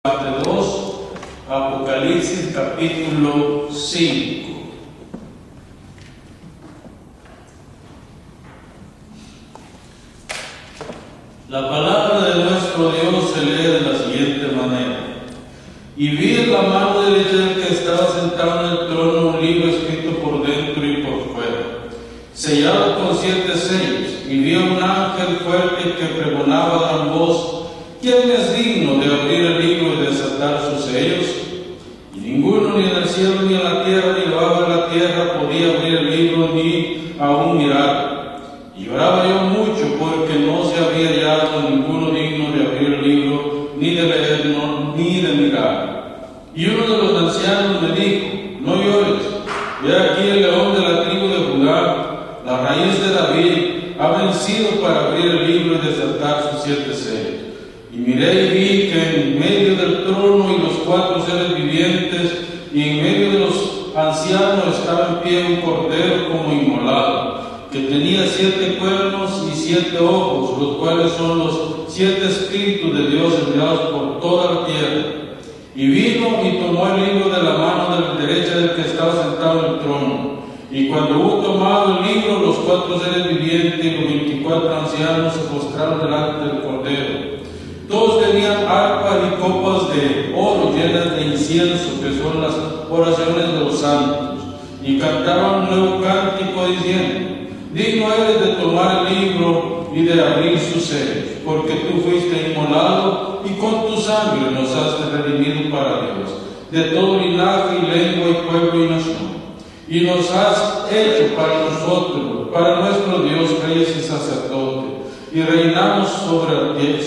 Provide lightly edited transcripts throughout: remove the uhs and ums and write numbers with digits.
parte 2, Apocalipsis capítulo 5. La palabra de nuestro Dios se lee de la siguiente manera: y vi en la mano derecha del que estaba sentado en el trono un libro escrito por dentro y por fuera, sellado con 7 sellos, y vi a un ángel fuerte que pregonaba a gran voz: ¿quién es digno de abrir el libro y desatar sus sellos? Y ninguno, ni en el cielo, ni en la tierra, ni debajo de la tierra, podía abrir el libro ni aún mirar. Y lloraba yo mucho, porque no se había hallado ninguno digno de abrir el libro, ni de leerlo, ni de mirar. Y uno de los ancianos me dijo: no llores, he aquí el león de la tribu de Judá, la raíz de David, ha vencido para abrir el libro y desatar sus 7 sellos. Y miré y vi que en medio del trono y los 4 seres vivientes, y en medio de los ancianos, estaba en pie un cordero como inmolado, que tenía 7 cuernos y 7 ojos, los cuales son los 7 espíritus de Dios enviados por toda la tierra. Y vino y tomó el libro de la mano de la derecha del que estaba sentado en el trono. Y cuando hubo tomado el libro, los 4 seres vivientes y los 24 ancianos se postraron delante del cordero. Todos tenían arpas y copas de oro llenas de incienso, que son las oraciones de los santos, y cantaban un nuevo cántico diciendo: digno eres de tomar el libro y de abrir sus sellos, porque tú fuiste inmolado y con tu sangre nos has redimido para Dios, de todo linaje y lengua y pueblo y nación, y nos has hecho para nosotros, para nuestro Dios, reyes y sacerdotes, y reinamos sobre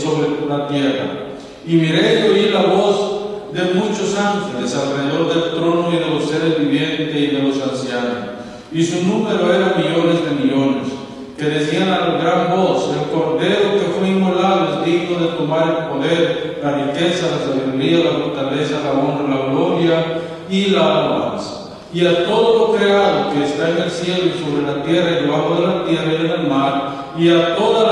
la tierra. Y miré y oí la voz de muchos ángeles alrededor del trono y de los seres vivientes y de los ancianos, y su número era millones de millones, que decían a gran voz: el cordero que fue inmolado es digno de tomar el poder, la riqueza, la sabiduría, la fortaleza, la honra, la gloria y la alabanza. Y a todo lo creado que está en el cielo y sobre la tierra y debajo de la tierra y en el mar, y a todas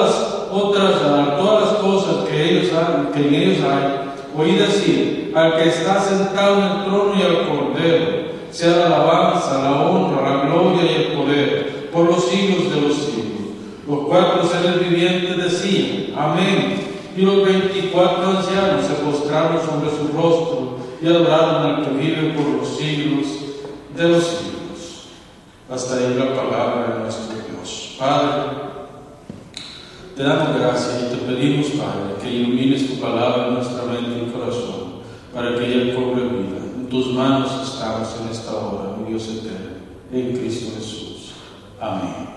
las cosas que en ellos hay, oí decir: al que está sentado en el trono y al cordero, sea la alabanza, la honra, la gloria y el poder, por los siglos de los siglos. Los 4 seres vivientes decían: amén. Y los 24 ancianos se postraron sobre su rostro y adoraron al que vive por los siglos de los siglos. Hasta ahí la palabra de nuestro Dios. Padre, te damos gracias y te pedimos, Padre, que ilumines tu palabra en nuestra mente y corazón, para que ella cobre vida. En tus manos estamos en esta hora, mi Dios eterno, en Cristo Jesús. Amén.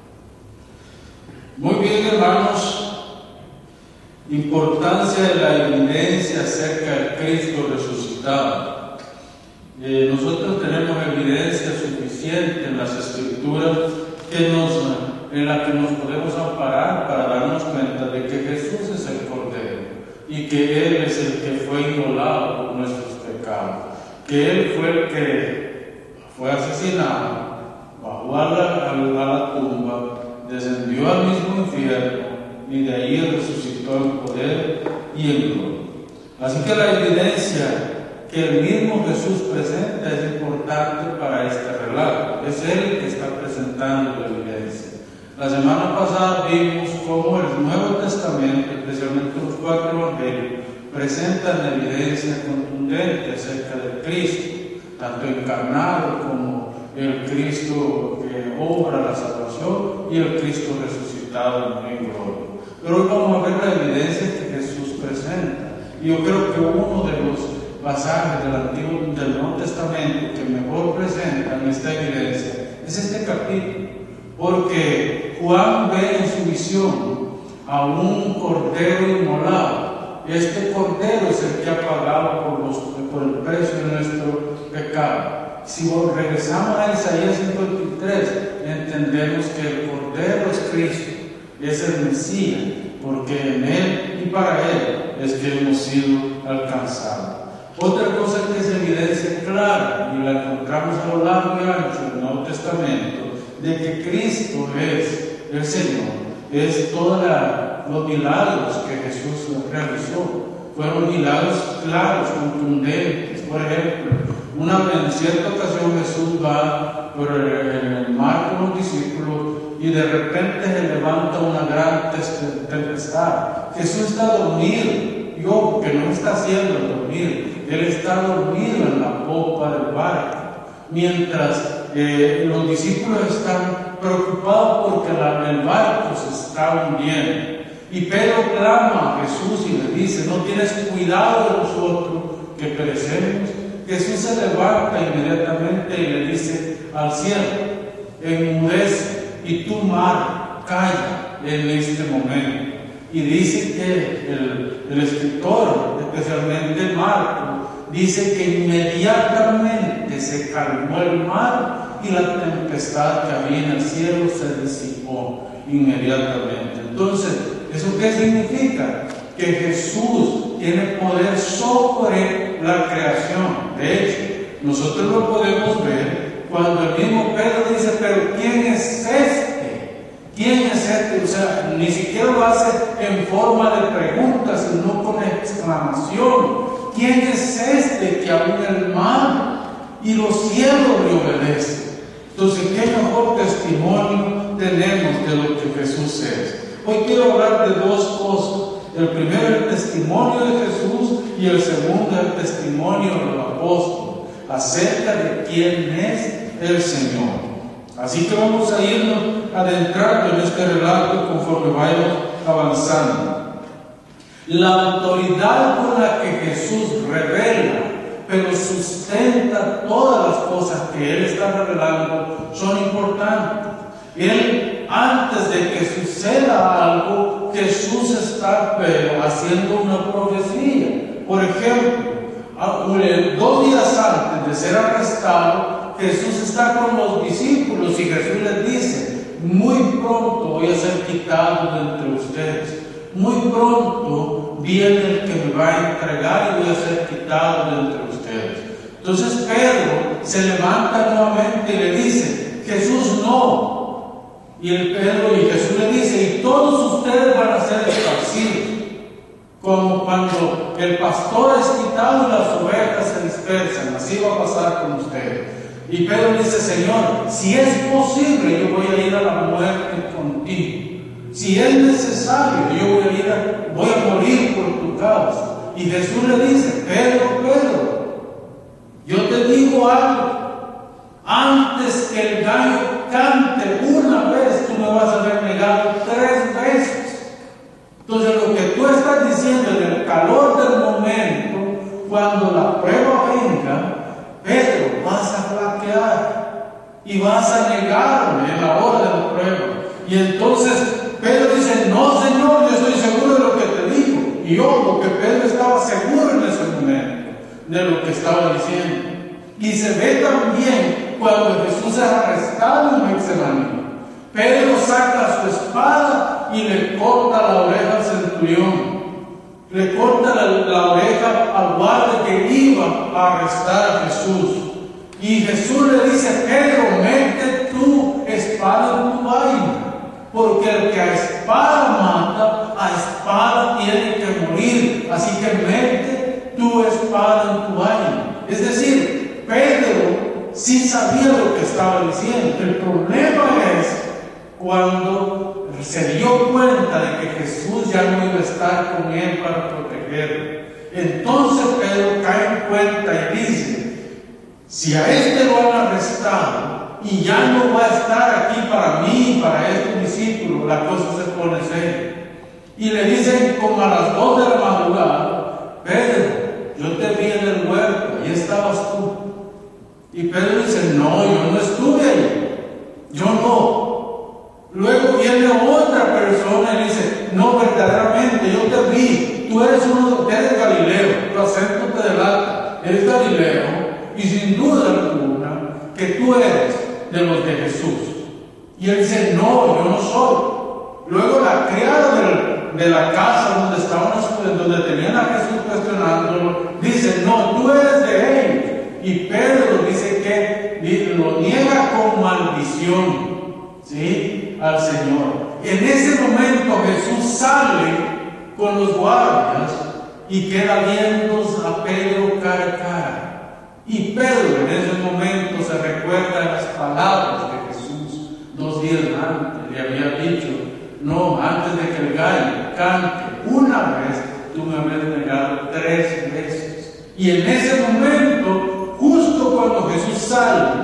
Muy bien, hermanos. Importancia de la evidencia acerca del Cristo resucitado. Nosotros tenemos evidencia suficiente en las Escrituras en la que nos podemos amparar para darnos cuenta de que Jesús es el Cordero y que Él es el que fue inmolado por nuestros pecados, que Él fue el que fue asesinado, bajó a la tumba, descendió al mismo infierno y de ahí resucitó en poder y en gloria. Así que la evidencia que el mismo Jesús presenta es importante para este relato. Es Él el que está presentando la evidencia. La semana pasada vimos cómo el Nuevo Testamento, especialmente los 4 evangelios, presentan evidencia contundente acerca del Cristo, tanto encarnado como el Cristo que obra la salvación y el Cristo resucitado en gloria. Pero hoy vamos a ver la evidencia que Jesús presenta. Y yo creo que uno de los pasajes del Nuevo Testamento que mejor presentan esta evidencia es este capítulo, porque Juan ve en su visión a un cordero inmolado. Este cordero es el que ha pagado por el precio de nuestro pecado. Si regresamos a Isaías 53, entendemos que el cordero es Cristo, es el Mesías, porque en Él y para Él es que hemos sido alcanzados. Otra cosa que es evidencia clara, y la encontramos a lo largo y ancho del Nuevo Testamento, de que Cristo es el Señor, es todos los milagros que Jesús realizó. fueron milagros claros, contundentes. Por ejemplo, en cierta ocasión Jesús va por el mar con los discípulos y de repente se levanta una gran tempestad. Jesús está dormido, que no está haciendo dormir, Él está dormido en la popa del barco, mientras los discípulos están preocupados porque el barco se está hundiendo. Y Pedro clama a Jesús y le dice: ¿no tienes cuidado de nosotros que perecemos? Jesús se levanta inmediatamente y le dice al cielo: enmudece, y tu mar calla en este momento. Y dice que el escritor, especialmente Marcos, dice que inmediatamente se calmó el mar y la tempestad que había en el cielo se disipó inmediatamente. Entonces, ¿eso qué significa? Que Jesús tiene poder sobre la creación. De hecho, nosotros lo podemos ver cuando el mismo Pedro dice: pero ¿quién es este? ¿Quién es este? O sea, ni siquiera lo hace en forma de pregunta, sino con exclamación. ¿Quién es este que aún el mar y los cielos le obedecen? Entonces, ¿qué mejor testimonio tenemos de lo que Jesús es? Hoy quiero hablar de dos cosas. El primero, el testimonio de Jesús, y el segundo, el testimonio del apóstol acerca de quién es el Señor. Así que vamos a irnos adentrando en este relato conforme vayamos avanzando. La autoridad con la que Jesús revela, pero sustenta todas las cosas que Él está revelando, son importantes. Él, antes de que suceda algo, Jesús está haciendo una profecía. Por ejemplo, 2 días antes de ser arrestado, Jesús está con los discípulos y Jesús les dice: muy pronto voy a ser quitado de entre ustedes. Muy pronto viene el que me va a entregar y voy a ser quitado de entre ustedes. Entonces Pedro se levanta nuevamente y le dice: Jesús, no. Y Jesús le dice: y todos ustedes van a ser esparcidos, como cuando el pastor es quitado y las ovejas se dispersan. Así va a pasar con ustedes. Y Pedro dice: Señor, si es posible, yo voy a ir a la muerte contigo. Si es necesario, yo voy a morir por tu causa. Y Jesús le dice: Pedro, yo te digo algo. Antes que el gallo cante una vez, tú me vas a haber negado 3 veces. Entonces, lo que tú estás diciendo en el calor del momento, cuando la prueba venga, Pedro, vas a flaquear y vas a negarme en la hora de la prueba. Y entonces Pedro dice: no, Señor, yo estoy seguro de lo que te digo. Y ojo, que Pedro estaba seguro en ese momento de lo que estaba diciendo. Y se ve también cuando Jesús es arrestado en Getsemaní. Pedro saca su espada y le corta la oreja al centurión. Le corta la oreja al guardia que iba a arrestar a Jesús. Y Jesús le dice: Pedro, mete tu espada en tu vaina, porque el que a espada mata, a espada tiene que morir. Así que mete tu espada en tu vaina. Es decir, Pedro sí sabía lo que estaba diciendo. El problema es cuando se dio cuenta de que Jesús ya no iba a estar con él para protegerlo. Entonces Pedro cae en cuenta y dice: si a este lo han arrestado y ya no va a estar aquí para mí y para estos discípulos, la cosa se pone seria. Y le dicen como a las 2 de la madrugada: Pedro, yo te vi en el huerto, ahí estabas tú. Y Pedro dice: no, yo no estuve ahí, yo no. Luego viene otra persona y dice: no, verdaderamente, yo te vi, tú eres Galileo, tu acento te delata, eres Galileo, y sin duda alguna que tú eres de los de Jesús. Y él dice: no, yo no soy. Luego la criada de la casa donde tenían a Jesús cuestionándolo, dice: no, tú eres de ellos. Y Pedro dice que lo niega con maldición, ¿sí?, al Señor. En ese momento Jesús sale con los guardias y queda viendo a Pedro cara a cara. Y Pedro en ese momento se recuerda las palabras de Jesús 2 días antes. Le había dicho: no, antes de que el gallo cante una vez, tú me habías negado 3 veces. Y en ese momento, justo cuando Jesús sale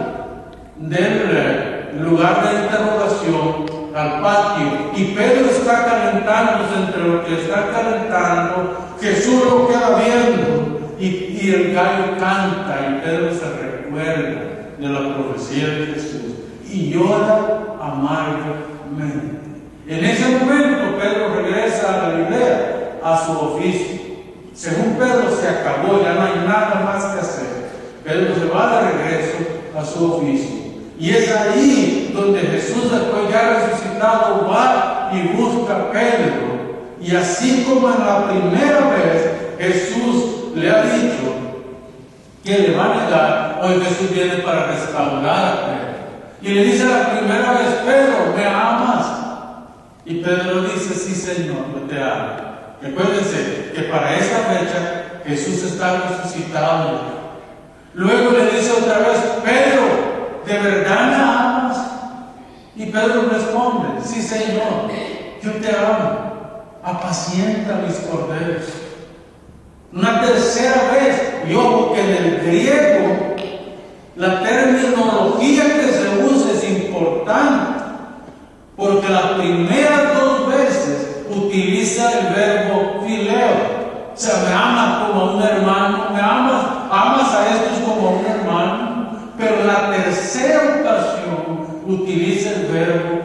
del lugar de interrogación al patio y Pedro está calentándose, entre lo que está calentando, Jesús lo queda viendo y el gallo canta y Pedro se recuerda de la profecía de Jesús y llora amargamente. En ese momento Pedro regresa a Galilea, a su oficio. Según Pedro se acabó, ya no hay nada más que hacer. Pedro se va de regreso a su oficio. Y es ahí donde Jesús, después ya resucitado, va y busca a Pedro. Y así como en la primera vez Jesús le ha dicho que le va a negar, hoy Jesús viene para restaurar a Pedro. Y le dice la primera vez: Pedro, ¿me amas? Y Pedro dice: sí, Señor, yo te amo. Recuérdense que para esa fecha Jesús está resucitado. Luego le dice otra vez: Pedro, ¿de verdad me amas? Y Pedro responde: sí, Señor, yo te amo. Apacienta mis corderos. Una tercera vez, y ojo que en el griego la terminología que se usa es importante, porque las primeras 2 veces utiliza el verbo fileo. O sea, me amas como a un hermano, amas a estos como a un hermano, pero en la tercera ocasión utiliza el verbo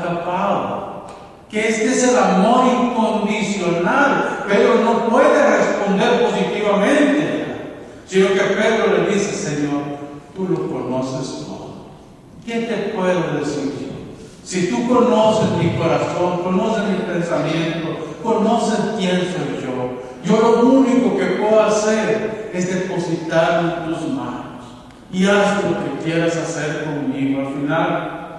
agapao, que este es el amor incondicional. Pedro no puede responder positivamente, sino que Pedro le dice: Señor, tú lo conoces todo. ¿Qué te puedo decir yo? Si tú conoces mi corazón, conoces mi pensamiento, conoces quién soy yo lo único que puedo hacer es depositarlo en tus manos y haz lo que quieras hacer conmigo. Al final,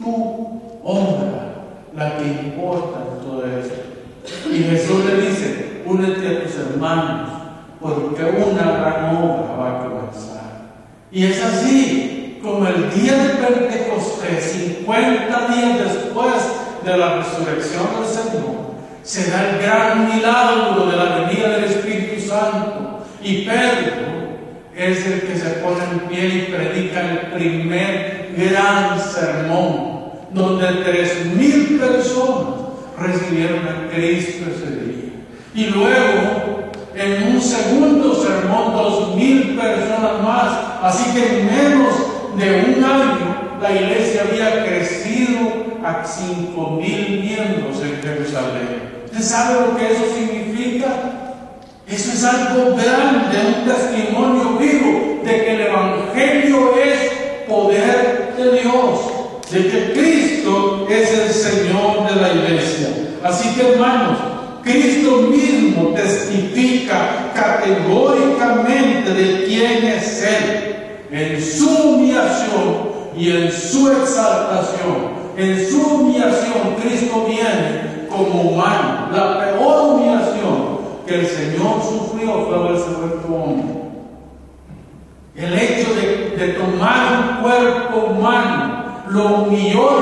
tú honra la que importa en todo esto. Y Jesús le dice: únete a tus hermanos, porque una gran obra va a comenzar. Y es así como el día de Pentecostés, 50 días después de la resurrección del Señor, se da el gran milagro de la venida del Espíritu Santo. Y Pedro es el que se pone en pie y predica el primer gran sermón, donde 3,000 personas recibieron a Cristo ese día. Y luego, en un segundo sermón, 2,000 personas más. Así que en menos de un año, la iglesia había crecido a 5,000 miembros en Jerusalén. ¿Usted sabe lo que eso significa? Eso es algo grande, un testimonio vivo de que el Evangelio es poder de Dios, de que Cristo es el Señor de la iglesia. Así que, hermanos, Cristo mismo testifica categóricamente de quién es Él, en su humillación y en su exaltación. En su humillación, Cristo viene como humano. La peor humillación que el Señor sufrió fue haberse vuelto hombre. El hecho de tomar un cuerpo humano lo humilló,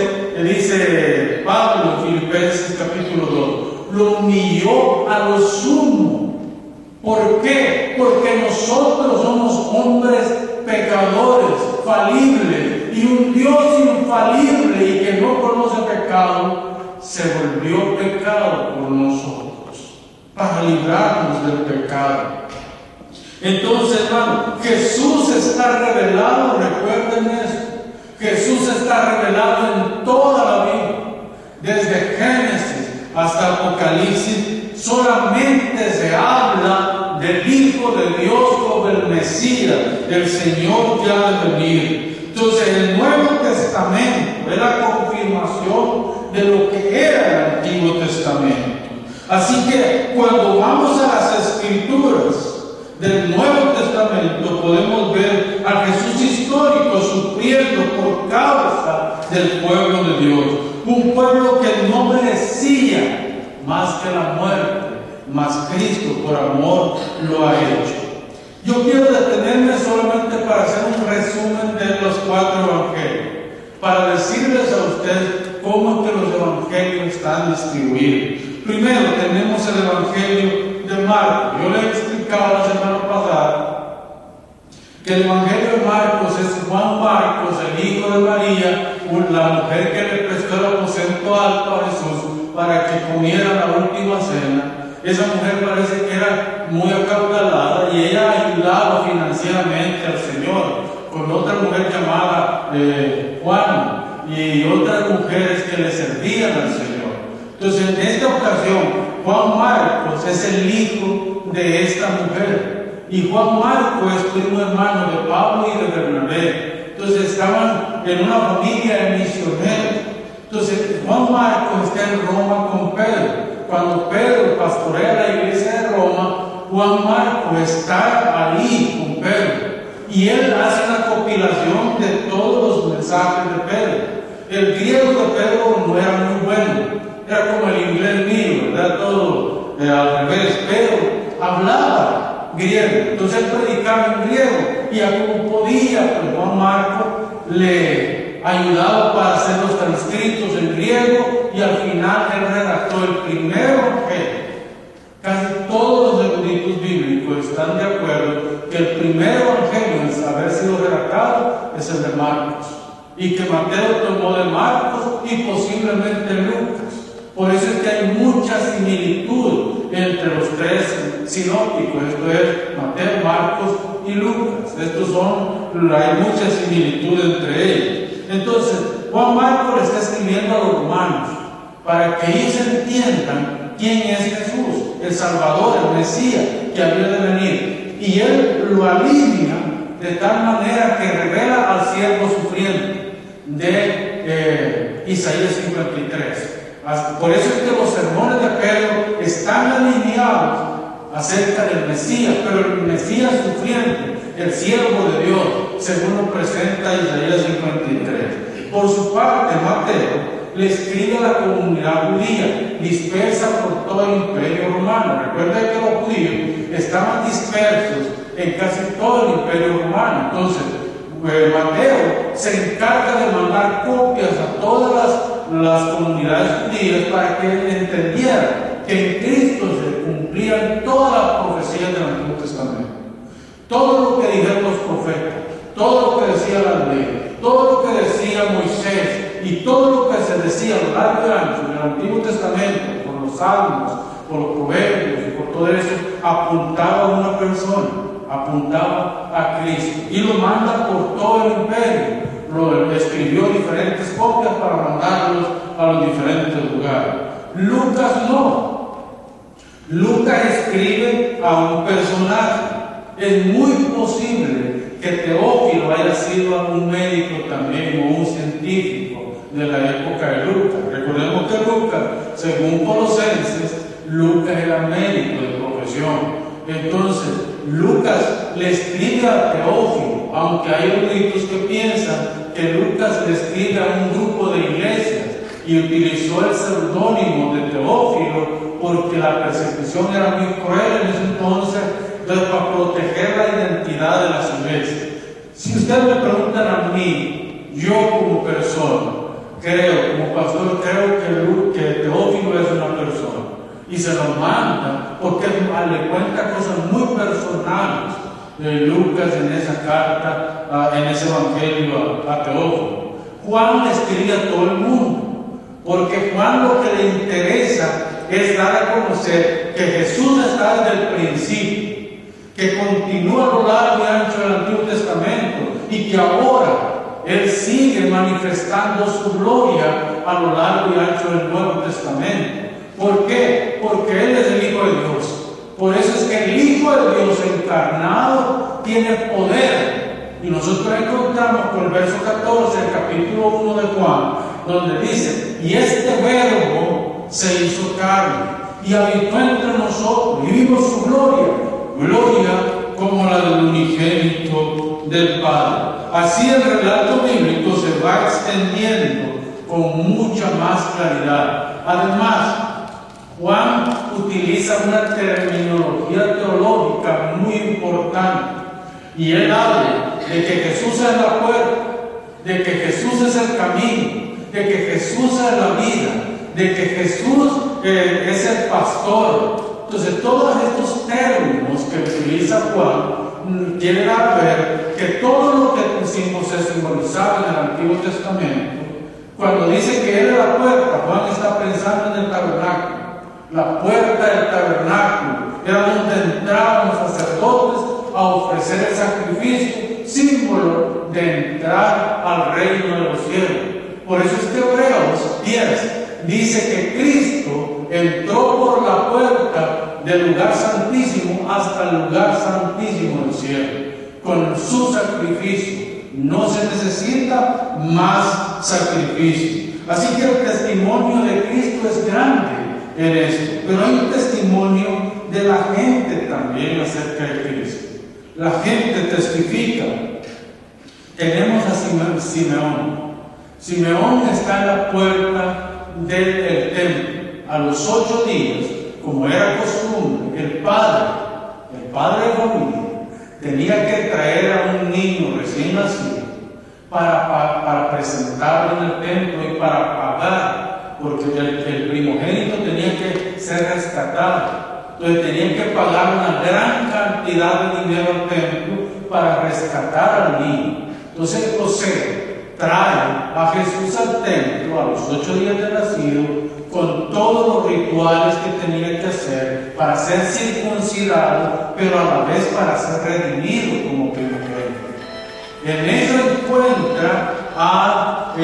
dice Pablo en Filipenses capítulo 2, lo humilló a lo sumo. ¿Por qué? Porque nosotros somos hombres pecadores, falibles, y un Dios infalible y que no conoce pecado se volvió pecado por nosotros para librarnos del pecado. Entonces, hermano, Jesús está revelado, recuerden esto. Jesús está revelado en toda la Biblia, desde Génesis hasta Apocalipsis. Solamente se habla del Hijo de Dios como el Mesías, del Señor que ha de venir. Entonces, el Nuevo Testamento es la confirmación de lo que era el Antiguo Testamento. Así que cuando vamos a las Escrituras del Nuevo Testamento, podemos ver a Jesús histórico sufriendo por causa del pueblo de Dios. Un pueblo que no merecía más que la muerte mas Cristo por amor lo ha hecho. Yo quiero detenerme solamente para hacer un resumen de los 4 evangelios, para decirles a ustedes cómo que los evangelios están distribuidos. Primero tenemos el evangelio de Marcos. Yo le he explicado la semana pasada que el evangelio de Marcos es Juan Marcos, el hijo de María, la mujer que le prestó el aposento alto a Jesús para que comiera la última cena. Esa mujer parece que era muy acaudalada y ella ayudaba financieramente al Señor con otra mujer llamada Juan y otras mujeres que le servían al Señor. Entonces, en esta ocasión, Juan Marcos es el hijo de esta mujer y Juan Marcos es primo hermano de Pablo y de Bernabé. Entonces, estaban en una familia de misioneros. Entonces, Juan Marcos está en Roma con Pedro. Cuando Pedro pastorea la iglesia de Roma, Juan Marcos está ahí con Pedro y él hace una compilación de todos los mensajes de Pedro. El griego de Pedro no era muy bueno, era como el inglés mío, ¿verdad? Todo al revés. Pedro hablaba griego, entonces él predicaba en griego y a como podía, pues Juan Marcos le ayudaba para hacer los transcritos en griego y al final él redactó el primer evangelio. Casi todos los eruditos bíblicos están de acuerdo que el primer evangelio en haber sido redactado es el de Marcos y que Mateo tomó de Marcos y posiblemente Lucas. Por eso es que hay mucha similitud entre los 3 sinópticos, esto es Mateo, Marcos y Lucas. Hay mucha similitud entre ellos. Entonces, Juan Marcos le está escribiendo a los romanos para que ellos entiendan quién es Jesús, el Salvador, el Mesías que había de venir. Y él lo alivia de tal manera que revela al siervo sufriente de Isaías 53. Por eso es que los sermones de Pedro están alineados acerca del Mesías, pero el Mesías sufriente, el siervo de Dios, según lo presenta Isaías 53. Por su parte, Mateo le escribe a la comunidad judía dispersa por todo el imperio romano. Recuerda que los judíos estaban dispersos en casi todo el imperio romano. Entonces, Mateo se encarga de mandar copias a todas las comunidades judías para que entendieran que en Cristo se cumplían todas las profecías del Antiguo Testamento. Todo lo que dijeron los profetas, todo lo que decía la ley, todo lo que decía Moisés y todo lo que se decía a lo largo y ancho en el Antiguo Testamento, por los salmos, por los proverbios y por todo eso, apuntaba a una persona, apuntaba a Cristo y lo manda por todo el imperio. Lo escribió diferentes copias para mandarlos a los diferentes lugares. Lucas no. Lucas escribe a un personaje. Es muy posible que Teófilo haya sido un médico también o un científico de la época de Lucas. Recordemos que Lucas, según Colosenses, Lucas era médico de profesión. Entonces, Lucas le escribe a Teófilo, aunque hay eruditos que piensan que Lucas le escribe a un grupo de iglesias y utilizó el seudónimo de Teófilo porque la persecución era muy cruel en ese entonces, para proteger la identidad de las iglesias. Si ustedes me preguntan a mí, yo como persona, como pastor, creo que Teófilo es una persona y se lo manda porque le cuenta cosas muy personales de Lucas en esa carta, en ese evangelio a Teófilo. Juan le escribe a todo el mundo porque Juan lo que le interesa es dar a conocer que Jesús está desde el principio, que continúa a lo largo y ancho del Antiguo Testamento y que ahora Él sigue manifestando su gloria a lo largo y ancho del Nuevo Testamento. ¿Por qué? Porque Él es el Hijo de Dios. Por eso es que el Hijo de Dios encarnado tiene poder. Y nosotros encontramos por el verso 14 del capítulo 1 de Juan, donde dice: y este verbo se hizo carne y habitó entre nosotros y vimos su gloria como la del unigénito del Padre. Así el relato bíblico se va extendiendo con mucha más claridad. Además, Juan utiliza una terminología teológica muy importante. Y él habla de que Jesús es la puerta, de que Jesús es el camino, de que Jesús es la vida, de que Jesús es el pastor. Entonces, todos estos términos que utiliza Juan tienen a ver que todo lo que se simbolizaba en el Antiguo Testamento. Cuando dice que Él es la puerta, Juan está pensando en el tabernáculo. La puerta del tabernáculo era donde entraban los sacerdotes a ofrecer el sacrificio, símbolo de entrar al reino de los cielos. Por eso es que Hebreos 10 dice que Cristo entró por la puerta del lugar santísimo hasta el lugar santísimo del cielo, con su sacrificio. No se necesita más sacrificio. Así que el testimonio de Cristo es grande en esto, pero hay un testimonio de la gente también acerca de Cristo. La gente testifica. Tenemos a Simeón. Simeón está en la puerta del templo. A los 8 días, como era costumbre, el padre de familia, tenía que traer a un niño recién nacido para presentarlo en el templo y para pagar, porque el primogénito tenía que ser rescatado. Entonces tenían que pagar una gran cantidad de dinero al templo para rescatar al niño. Entonces José trae a Jesús al templo a los 8 días de nacido, con todos los rituales que tenía que hacer para ser circuncidado, pero a la vez para ser redimido como primogénito. En eso encuentra a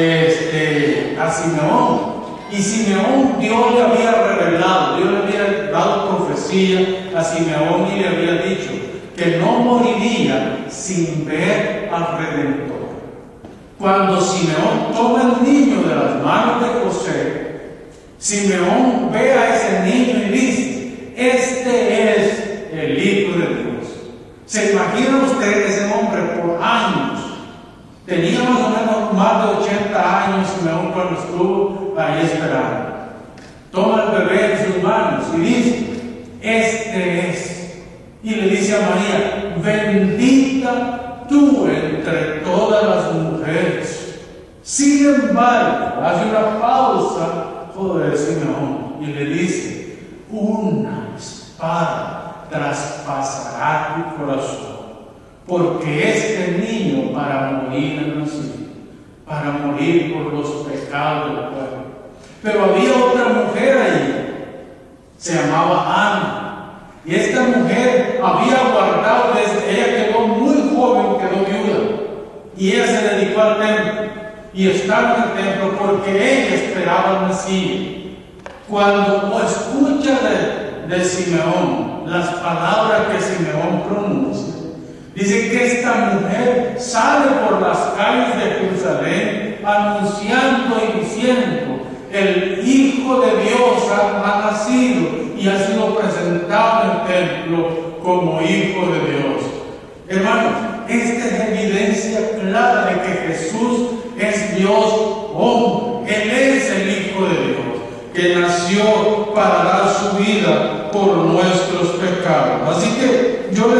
Simeón. Y Simeón, Dios le había revelado, Dios le había dado profecía a Simeón y le había dicho que no moriría sin ver al Redentor. Cuando Simeón toma el niño de las manos de José, Simeón ve a ese niño y dice: este es el Hijo de Dios. ¿Se imaginan ustedes ese hombre por años? Tenía más o menos más de 80 años Simeón cuando estuvo ahí esperando. Toma el bebé en sus manos y dice: este es. Y le dice a María: bendita tú entre todas las mujeres. Sin embargo, hace una pausa de Simeón y le dice: una espada traspasará tu corazón, porque este niño para morir ha nacido, para morir por los pecados del pueblo. Pero había otra mujer ahí, se llamaba Ana, y esta mujer había guardado ella quedó muy joven, quedó viuda, y ella se dedicó al templo y estaba en el templo porque ella esperaba el Mesías. Cuando escucha de Simeón las palabras que Simeón pronuncia, dice que esta mujer sale por las calles de Jerusalén anunciando y diciendo: el Hijo de Dios ha nacido y ha sido presentado en el templo como Hijo de Dios. Hermanos, esta es evidencia clara de que Jesús es Dios hombre. Él es el Hijo de Dios, que nació para dar su vida por nuestros pecados. Así que yo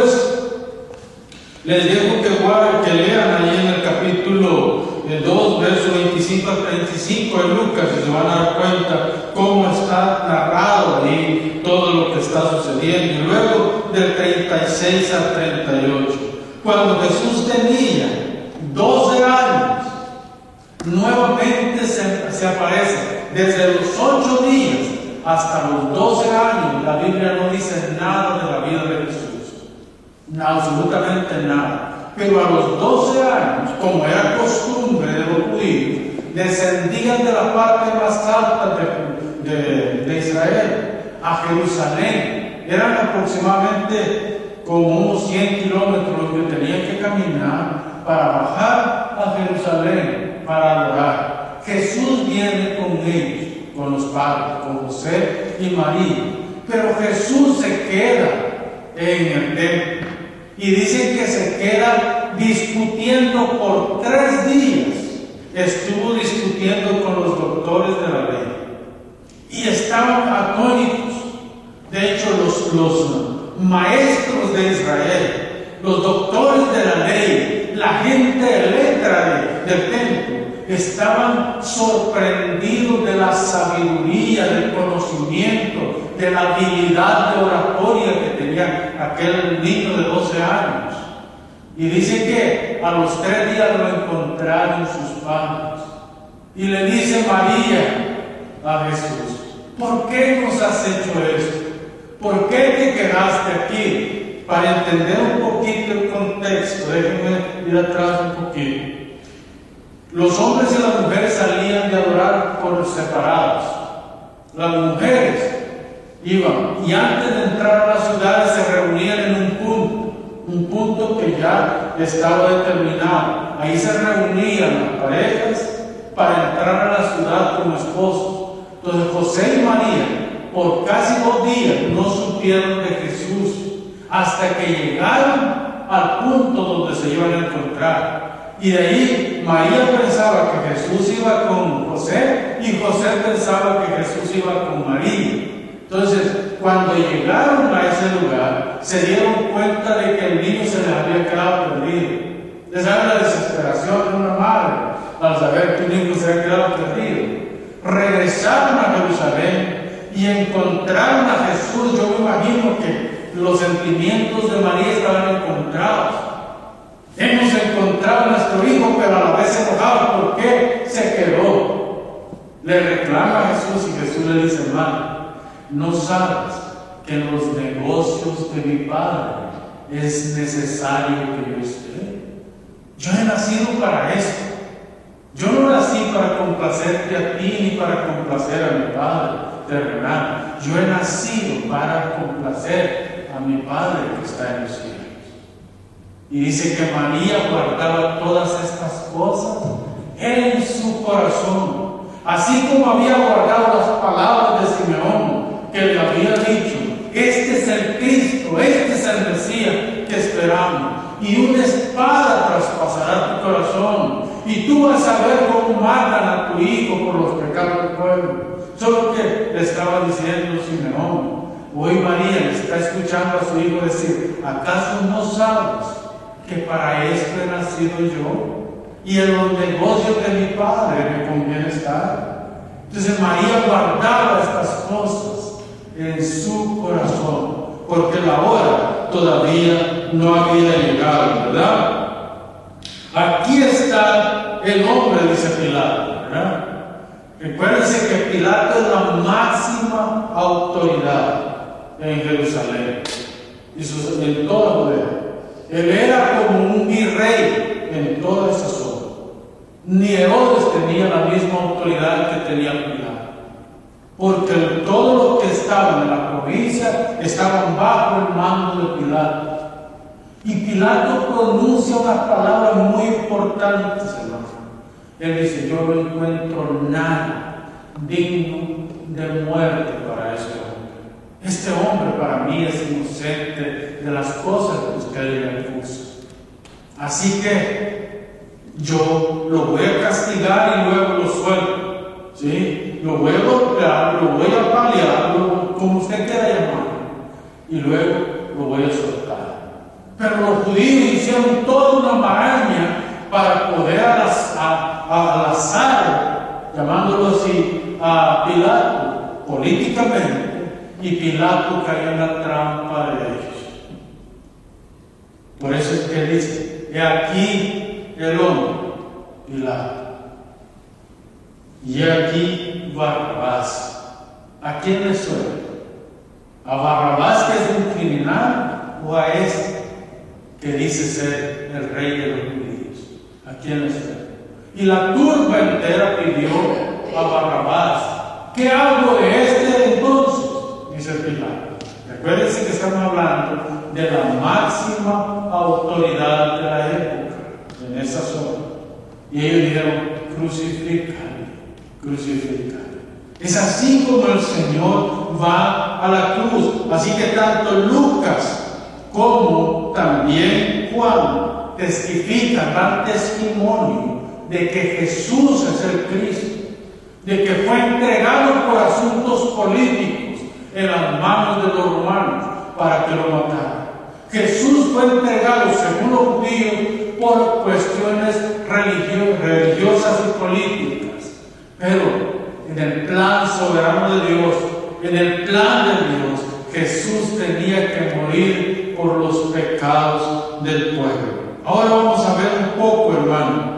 les dejo que lean ahí en el capítulo 2, verso 25 al 35 de Lucas, y se van a dar cuenta cómo está narrado ahí todo lo que está sucediendo. Y luego del 36 al 38, cuando Jesús tenía 12 años, nuevamente se aparece. Desde los 8 días hasta los 12 años, la Biblia no dice nada de la vida de Jesús, absolutamente nada. Pero a los 12 años, como era costumbre de los judíos, descendían de la parte más alta de Israel a Jerusalén. Eran aproximadamente como unos 100 kilómetros que tenían que caminar para bajar a Jerusalén para adorar. Jesús viene con ellos, con los padres, con José y María, pero Jesús se queda en el templo y dicen que se queda discutiendo por 3 días. Estuvo discutiendo con los doctores de la ley y estaban atónitos De hecho, los maestros de Israel, los doctores de la ley, la gente de letra del templo, estaban sorprendidos de la sabiduría, del conocimiento, de la habilidad de oratoria que tenía aquel niño de 12 años. Y dice que a los 3 días lo encontraron sus padres. Y le dice María a Jesús: ¿por qué nos has hecho esto? ¿Por qué te quedaste aquí? Para entender un poquito el contexto, déjenme ir atrás un poquito. Los hombres y las mujeres salían de adorar por separados. Las mujeres iban y antes de entrar a las ciudades se reunían en un punto que ya estaba determinado. Ahí se reunían las parejas para entrar a la ciudad como esposos. Entonces José y María por casi 2 días no supieron de Jesús hasta que llegaron al punto donde se iban a encontrar. Y de ahí María pensaba que Jesús iba con José y José pensaba que Jesús iba con María. Entonces, cuando llegaron a ese lugar, se dieron cuenta de que el niño se les había quedado perdido. Les sabe la desesperación de una madre al saber que un niño se había quedado perdido. Regresaron a Jerusalén y encontraron a Jesús. Yo me imagino que los sentimientos de María estaban encontrados. Hemos encontrado a nuestro hijo, pero a la vez enojado. ¿Por qué se quedó? Le reclama a Jesús y Jesús le dice: hermano, ¿no sabes que en los negocios de mi Padre es necesario que yo esté? Yo he nacido para esto. Yo no nací para complacerte a ti ni para complacer a mi Padre terrenal. Yo he nacido para complacer a mi Padre que está en los cielos. Y dice que María guardaba todas estas cosas en su corazón, así como había guardado las palabras de Simeón, que le había dicho: este es el Cristo, este es el Mesías que esperamos, y una espada traspasará tu corazón, y tú vas a ver cómo matan a tu hijo por los pecados del pueblo. Solo que le estaba diciendo Simeón. Hoy María le está escuchando a su hijo decir: ¿acaso no sabes que para esto he nacido yo? Y en los negocios de mi Padre me conviene estar. Entonces María guardaba estas cosas en su corazón, porque la hora todavía no había llegado, ¿verdad? Aquí está el hombre, dice Pilato, ¿verdad? Recuérdense que Pilato es la máxima autoridad en Jerusalén y en toda Judea. Él era como un virrey en toda esa zona. Ni Herodes tenía la misma autoridad que tenía Pilato, porque todos los que estaban en la provincia estaban bajo el mando de Pilato. Y Pilato pronuncia unas palabras muy importantes, hermano. Él dice: yo no encuentro nada digno de muerte para ese hombre. Este hombre para mí es inocente de las cosas que usted le puso. Así que yo lo voy a castigar y luego lo suelto, ¿sí? Lo voy a golpear, lo voy a paliar, como usted quiera llamarlo, y luego lo voy a soltar. Pero los judíos hicieron toda una maraña para poder alazar, llamándolo así, a Pilato políticamente, y Pilato cayó en la trampa de ellos. Por eso es que dice: he aquí el hombre, Pilato, y he aquí Barrabás. ¿A quién le suena? ¿A Barrabás, que es un criminal, o a este que dice ser el rey de los judíos? ¿A quién le suena? Y la turba entera pidió a Barrabás. ¿Qué hago de este entonces? Dice Pilato. Recuérdense que estamos hablando de la máxima autoridad de la época en esa zona. Y ellos dijeron: crucifícale, crucifícale. Es así como el Señor va a la cruz. Así que tanto Lucas como también Juan testifican, dan testimonio de que Jesús es el Cristo, de que fue entregado por asuntos políticos, en las manos de los romanos para que lo mataran. Jesús fue entregado, según los judíos, por cuestiones religiosas y políticas. Pero en el plan soberano de Dios, en el plan de Dios, Jesús tenía que morir por los pecados del pueblo. Ahora vamos a ver un poco, hermano,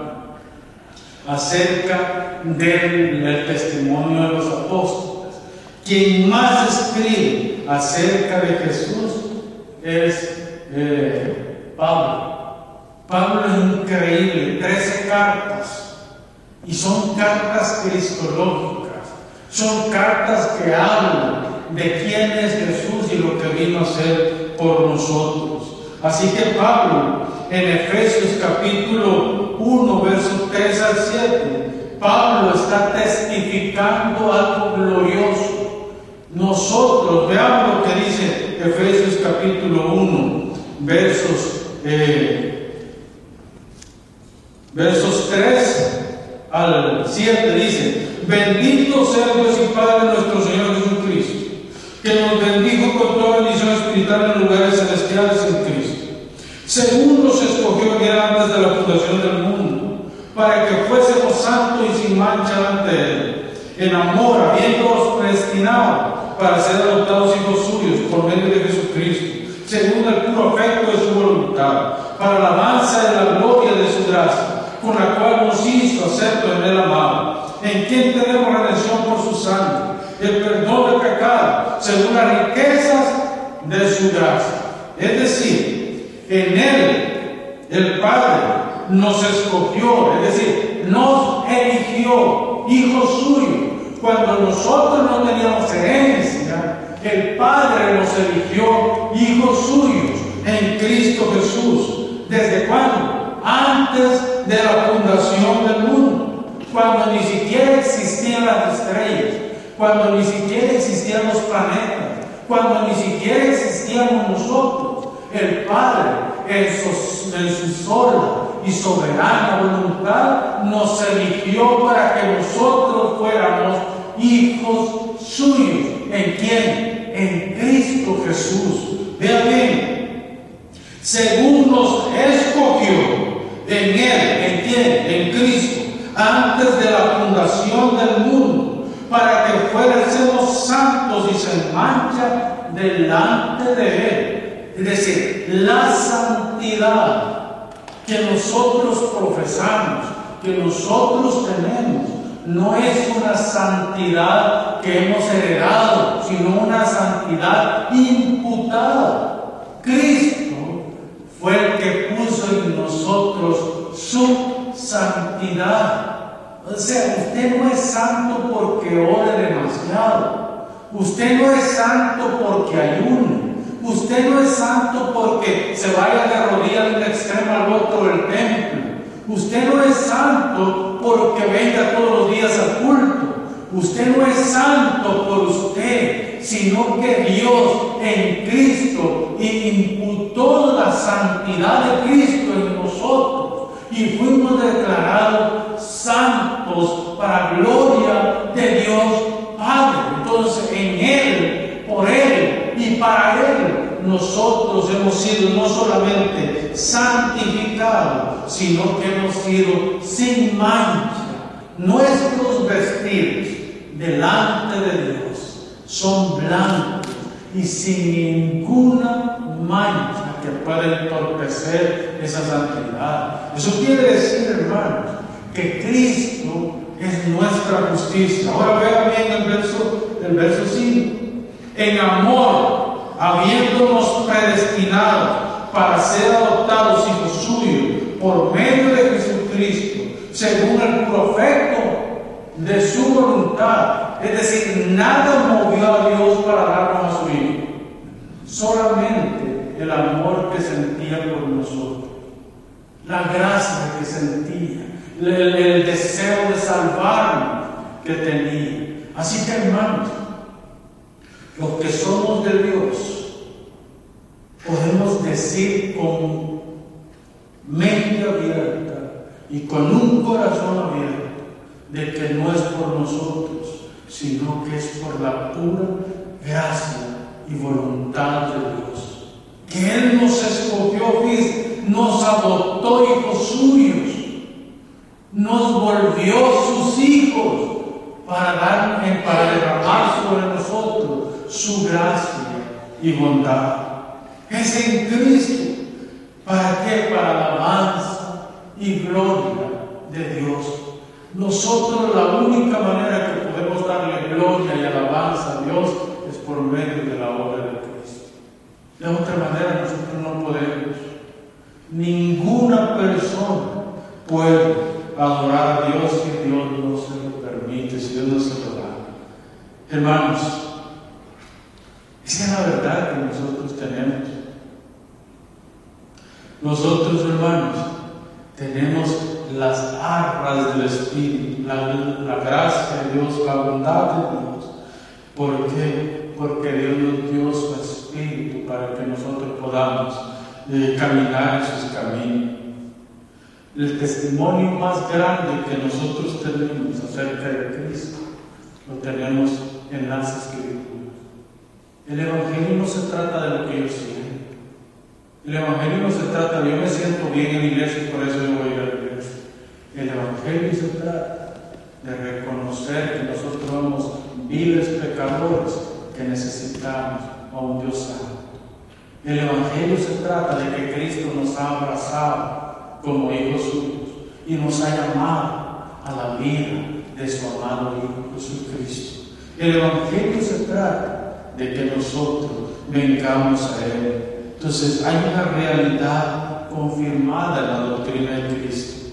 acerca del testimonio de los apóstoles. Quien más escribe acerca de Jesús es Pablo. Pablo es increíble, 13 cartas, y son cartas cristológicas, son cartas que hablan de quién es Jesús y lo que vino a hacer por nosotros. Así que Pablo, en Efesios capítulo 1, versos 3 al 7, Pablo está testificando algo glorioso. Nosotros, veamos lo que dice Efesios capítulo 1, versos 3 al 7, dice: bendito sea Dios y Padre de nuestro Señor Jesucristo, que nos bendijo con toda bendición espiritual en lugares celestiales en Cristo, según nos escogió ya antes de la fundación del mundo, para que fuésemos santos y sin mancha ante Él, en amor, habiéndonos predestinado para ser adoptados hijos suyos por medio de Jesucristo, según el puro afecto de su voluntad, para la alabanza de la gloria de su gracia, con la cual nos hizo acepto en el amado, en quien tenemos redención por su sangre, el perdón de pecado, según las riquezas de su gracia. Es decir, en Él, el Padre, nos escogió, es decir, nos eligió, hijos suyos. Cuando nosotros no teníamos herencia, el Padre nos eligió, hijos suyos, en Cristo Jesús. ¿Desde cuándo? Antes de la fundación del mundo, cuando ni siquiera existían las estrellas, cuando ni siquiera existían los planetas, cuando ni siquiera existíamos nosotros. El Padre, en su sola y soberana voluntad, nos eligió para que nosotros fuéramos hijos suyos. ¿En quién? En Cristo Jesús. Vea bien, según nos escogió en Él, ¿en quién? En Cristo, antes de la fundación del mundo, para que fuésemos santos y sin mancha delante de Él. Es decir, la santidad que nosotros profesamos, que nosotros tenemos, no es una santidad que hemos heredado, sino una santidad imputada. Cristo fue el que puso en nosotros su santidad. O sea, usted no es santo porque ore demasiado. Usted no es santo porque ayune. Usted no es santo porque se vaya de rodillas de un extremo al otro del templo. Usted no es santo porque venga todos los días al culto. Usted no es santo por usted, sino que Dios en Cristo imputó la santidad de Cristo en nosotros y fuimos declarados santos para gloria de Dios Padre. Entonces, en Él, por Él y para Él, nosotros hemos sido no solamente santificados, sino que hemos sido sin mancha. Nuestros vestidos delante de Dios son blancos y sin ninguna mancha que pueda entorpecer esa santidad. Eso quiere decir, hermanos, que Cristo es nuestra justicia. Ahora vean bien el verso 5. En amor, habiéndonos predestinado para ser adoptados hijos suyos por medio de Jesucristo, según el profeta de su voluntad. Es decir, nada movió a Dios para darnos a su Hijo, solamente el amor que sentía por nosotros, la gracia que sentía, el deseo de salvarnos que tenía. Así que, hermanos, los que somos de Dios podemos decir con mente abierta y con un corazón abierto de que no es por nosotros, sino que es por la pura gracia y voluntad de Dios. Que Él nos escogió, nos adoptó hijos suyos, nos volvió sus hijos para derramar sobre nosotros su gracia y bondad. Es en Cristo. ¿Para qué? Para alabanza y gloria de Dios. Nosotros la única manera que podemos darle gloria y alabanza a Dios es por medio de la obra de Cristo. De otra manera nosotros no podemos. Ninguna persona puede adorar a Dios si Dios no se lo permite, si Dios no se lo da. Hermanos, esa es la verdad que nosotros tenemos. Nosotros, hermanos, tenemos las arras del Espíritu, la gracia de Dios, la bondad de Dios. ¿Por qué? Porque Dios nos dio su Espíritu para que nosotros podamos caminar en sus caminos. El testimonio más grande que nosotros tenemos acerca de Cristo lo tenemos en las Escrituras. El Evangelio no se trata de lo que yo siento. El Evangelio no se trata de yo me siento bien en la iglesia y por eso yo voy a ir a la iglesia. El Evangelio se trata de reconocer que nosotros somos viles pecadores que necesitamos a un Dios santo. El Evangelio se trata de que Cristo nos ha abrazado como hijos suyos y nos ha llamado a la vida de su amado Hijo Jesucristo. El Evangelio se trata de que nosotros vengamos a Él. Entonces hay una realidad confirmada en la doctrina de Cristo.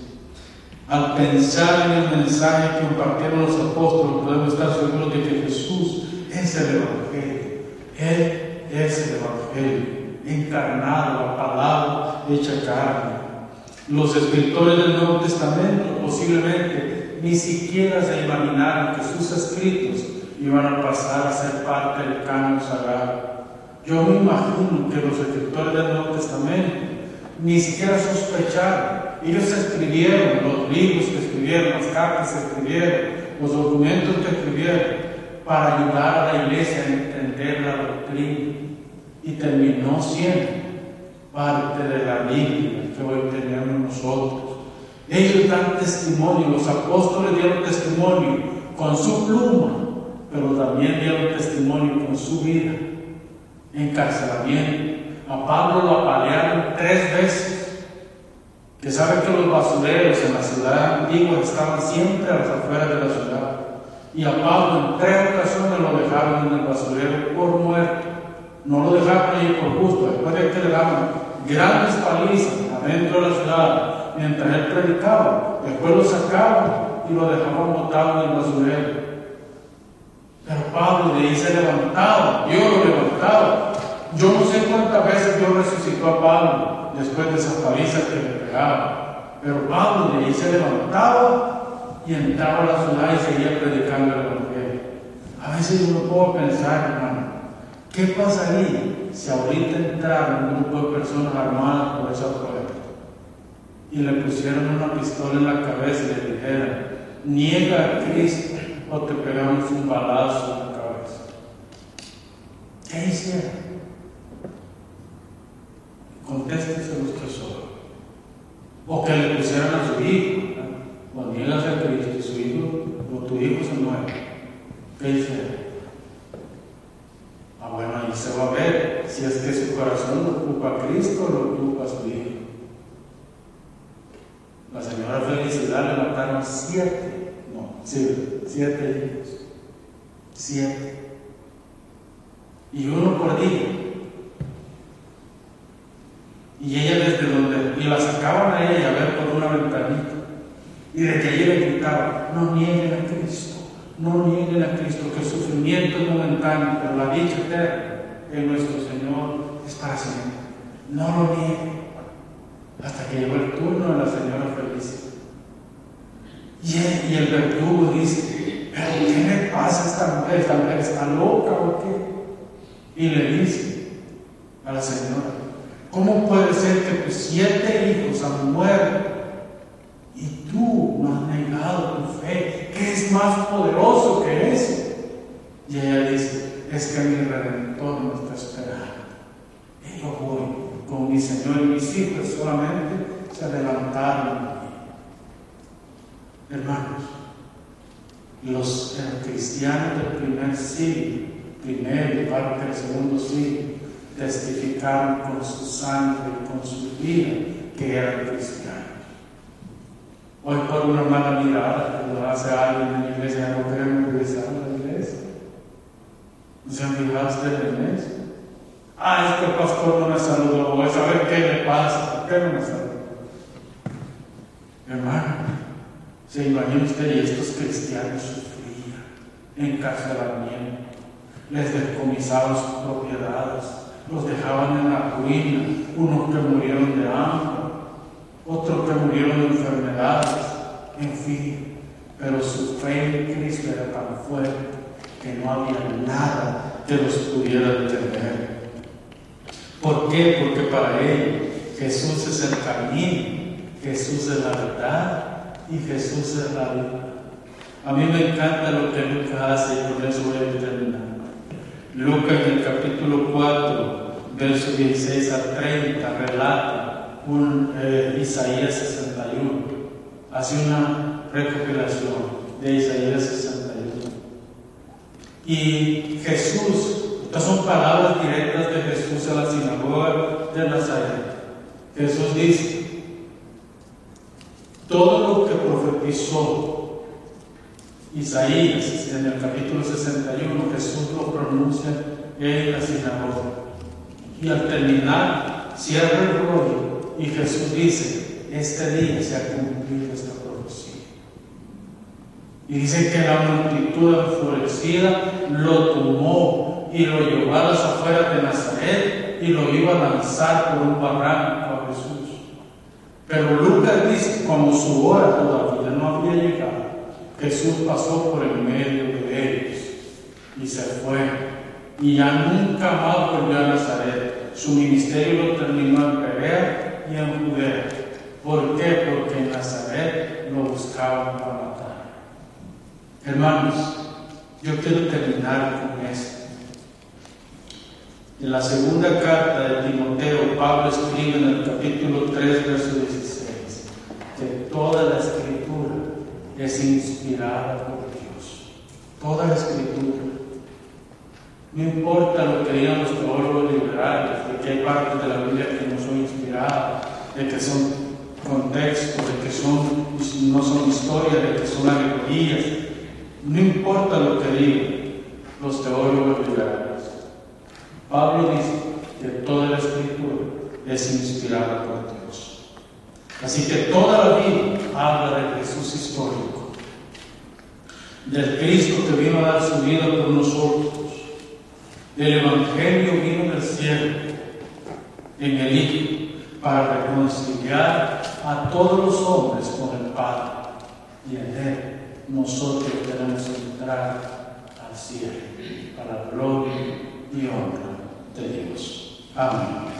Al pensar en el mensaje que compartieron los apóstoles, podemos estar seguros de que Jesús es el Evangelio. Él es el Evangelio, encarnado, la palabra hecha carne. Los escritores del Nuevo Testamento posiblemente ni siquiera se imaginaron que sus escritos iban a pasar a ser parte del canon sagrado. Yo me imagino que los escritores del Nuevo Testamento ni siquiera sospecharon. Ellos escribieron los libros que escribieron, las cartas que escribieron, los documentos que escribieron para ayudar a la iglesia a entender la doctrina. Y terminó siendo parte de la Biblia que hoy tenemos nosotros. Ellos dan testimonio, los apóstoles dieron testimonio con su pluma, pero también dieron testimonio con su vida. Encarcelamiento. A Pablo lo apalearon 3 veces. Que saben que los basureros en la ciudad antigua estaban siempre a las afueras de la ciudad. Y a Pablo en 3 ocasiones lo dejaron en el basurero por muerto. No lo dejaron ahí por gusto. Después de que le daban grandes palizas adentro de la ciudad mientras él predicaba, después lo sacaban y lo dejaban botado en el basurero. Pero Pablo de ahí se levantaba, Dios lo levantaba. Yo no sé cuántas veces Dios resucitó a Pablo después de esas palizas que le pegaba. Pero Pablo de ahí se levantaba y entraba a la ciudad y seguía predicando el Evangelio. A veces yo me puedo pensar, hermano, ¿qué pasaría si ahorita entrara un grupo de personas armadas por esa puerta y le pusieran una pistola en la cabeza y le dijeran, niega a Cristo o te pegamos un balazo en la cabeza? ¿Qué hicieron? Contéstese usted solo. O que le pusieran a su hijo, o niegas a Cristo y su hijo o tu hijo se muere. ¿Qué hicieron? Bueno, ahí se va a ver si es que su corazón lo ocupa a Cristo o lo ocupa a su hijo. La señora Felicidad le mataron 7 hijos. 7. Y uno por día. Y ella y la sacaban a ella a ver por una ventanita. Y de que ella le gritaba, no nieguen a Cristo. No nieguen a Cristo, que el sufrimiento es momentáneo, pero la dicha eterna en nuestro Señor es para siempre. No lo nieguen. Hasta que llegó el turno de la señora Felicia. Y el verdugo dice, ¿pero qué le pasa a esta mujer? ¿Esta mujer está loca o qué? Y le dice a la señora, ¿cómo puede ser que tus 7 hijos han muerto y tú no has negado tu fe? ¿Qué es más poderoso que eso? Y ella dice, es que mi Redentor me está esperando. Y yo voy con mi Señor, y mis hijos solamente se adelantaron. Hermanos, los cristianos del primer siglo, primero y parte del segundo siglo, testificaron con su sangre y con su vida que eran cristianos. Hoy por una mala mirada que lo hace alguien en la iglesia, no queremos regresar a la iglesia. ¿No se han fijado ustedes en eso? Es que el pastor no me saludó, voy a saber qué le pasa, ¿por qué no me saludó? Hermano, se imagina usted, y estos cristianos sufrían encarcelamiento, les descomisaban sus propiedades, los dejaban en la ruina, unos que murieron de hambre, otros que murieron de enfermedades, en fin, pero su fe en Cristo era tan fuerte que no había nada que los pudiera detener. ¿Por qué? Porque para ellos Jesús es el camino, Jesús es la verdad y Jesús es la vida. A mí me encanta lo que Lucas hace y con eso voy a terminar. Lucas en el capítulo 4, versos 16 al 30, relata Isaías 61. Hace una recopilación de Isaías 61. Y Jesús, estas son palabras directas de Jesús a la sinagoga de Nazaret. Jesús dice: todo lo que profetizó Isaías en el capítulo 61, Jesús lo pronuncia en la sinagoga. Y al terminar, cierra el rollo y Jesús dice: este día se ha cumplido esta profecía. Y dice que la multitud enfurecida lo tomó y lo llevó a las afueras de Nazaret y lo iba a lanzar por un barranco a Jesús. Pero Lucas dice, como su hora todavía no había llegado, Jesús pasó por el medio de ellos y se fue. Y ya nunca más volvió a Nazaret. Su ministerio lo terminó en Perea y en Judea. ¿Por qué? Porque en Nazaret lo buscaban para matar. Hermanos, yo quiero terminar con esto. En la segunda carta de Timoteo, Pablo escribe en el capítulo 3, verso 16, que toda la escritura es inspirada por Dios. Toda la escritura. No importa lo que digan los teólogos liberales, de que hay partes de la Biblia que no son inspiradas, de que son contextos, de que no son historias, de que son alegorías. No importa lo que digan los teólogos liberales. Pablo dice que toda la escritura es inspirada por Dios. Así que toda la Biblia habla del Jesús histórico, del Cristo que vino a dar su vida por nosotros, del Evangelio vino del cielo en el Hijo para reconciliar a todos los hombres con el Padre, y en Él nosotros queremos entrar al cielo para la gloria y honra de Dios. Amén.